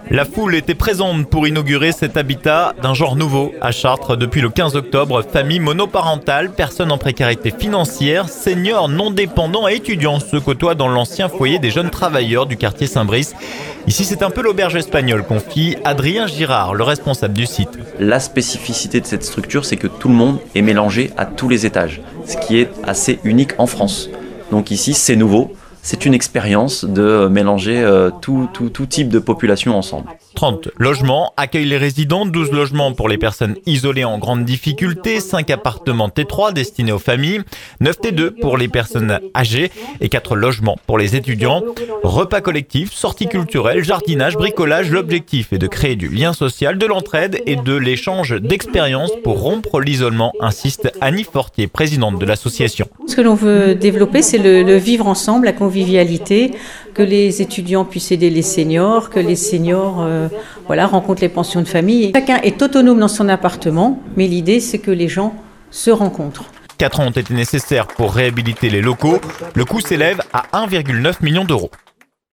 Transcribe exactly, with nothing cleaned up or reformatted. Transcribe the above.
La foule était présente pour inaugurer cet habitat d'un genre nouveau à Chartres depuis le quinze octobre. Famille monoparentale, personnes en précarité financière, seniors non dépendants et étudiants se côtoient dans l'ancien foyer des jeunes travailleurs du quartier Saint-Brice. Ici, c'est un peu l'auberge espagnole, confie Adrien Girard, le responsable du site. La spécificité de cette structure, c'est que tout le monde est mélangé à tous les étages, ce qui est assez unique en France. Donc ici, c'est nouveau. C'est une expérience de mélanger euh, tout, tout, tout type de population ensemble. trente logements accueillent les résidents, douze logements pour les personnes isolées en grande difficulté, cinq appartements T trois destinés aux familles, neuf T deux pour les personnes âgées et quatre logements pour les étudiants. Repas collectifs, sorties culturelles, jardinage, bricolage, l'objectif est de créer du lien social, de l'entraide et de l'échange d'expériences pour rompre l'isolement, insiste Annie Fortier, présidente de l'association. Ce que l'on veut développer, c'est le, le vivre ensemble, la convivialité, que les étudiants puissent aider les seniors, que les seniors euh, voilà, rencontrent les pensions de famille. Chacun est autonome dans son appartement, mais l'idée, c'est que les gens se rencontrent. Quatre ans ont été nécessaires pour réhabiliter les locaux. Le coût s'élève à un virgule neuf million d'euros.